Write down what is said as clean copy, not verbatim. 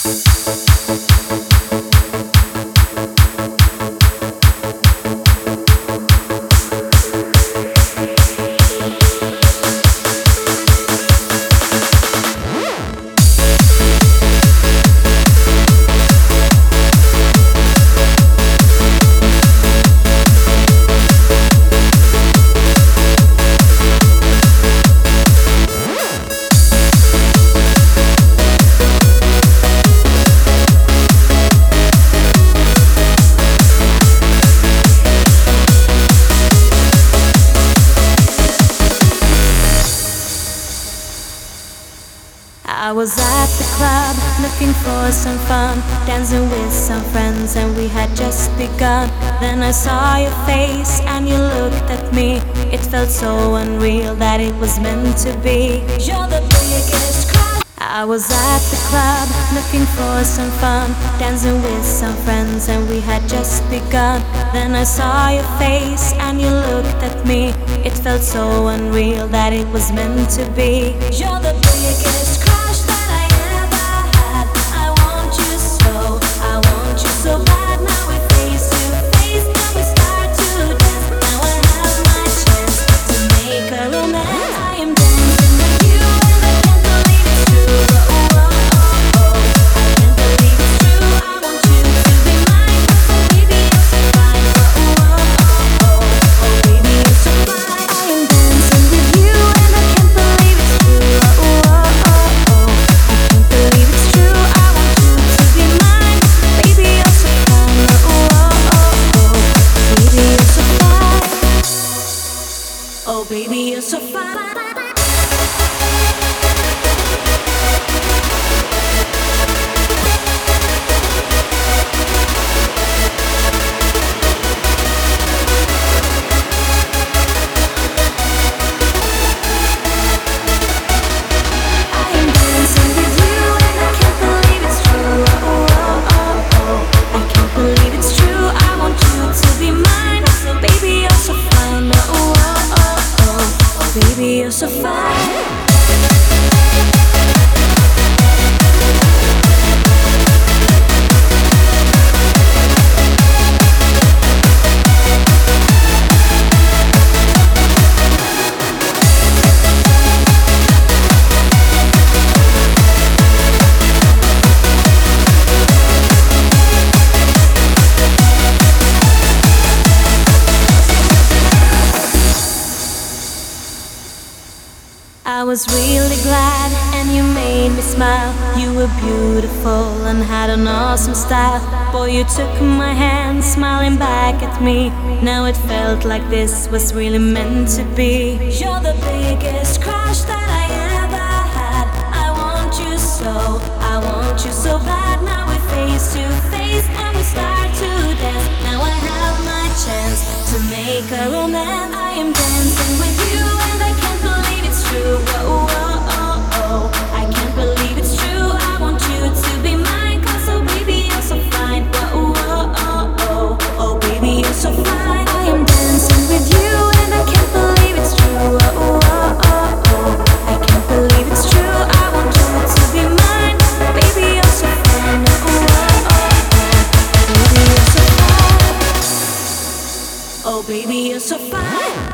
I was at the club looking for some fun, dancing with some friends and we had just begun. Then I saw your face and you looked at me. It felt so unreal that it was meant to be. You're the biggest crush. I was at the club looking for some fun, dancing with some friends and we had just begun. Then I saw your face and you looked at me. It felt so unreal that it was meant to be. You're the biggest crush. So bad, now we're face to face, now we start to dance. Now I have my chance to make a romance. I am dancing with you and I can't believe it's true. Oh, oh, oh, oh, I can't believe it's true. I want you to be mine, so baby you're so fine. Oh, oh, oh, oh, oh, baby you're so fine. I am dancing with you and I can't believe it's true. Oh, oh, oh, oh, I can't believe it's true. I want you to be mine, baby you're so fine. Oh, oh, oh, oh, baby you're so fine. Oh, baby you're so fine. Baby, you're so fine. I was really glad and you made me smile. You were beautiful and had an awesome style. Boy, you took my hand, smiling back at me. Now it felt like this was really meant to be. You're the biggest crush that I ever had. I want you so, I want you so bad. Now we're face to face and we start to dance. Now I have my chance to make a romance. I am dancing with you and I can't believe it's true. Oh, oh, oh, oh, I can't believe it's true. I want you to be mine, cause oh baby you're so fine. Oh, oh, oh, oh, oh baby you're so fine. I am dancing with you and I can't believe it's true. Oh, oh, oh, oh, I can't believe it's true. I want you to be mine, baby you're so fine. Oh, oh, oh, oh, baby you're so fine. Oh baby you're so fine.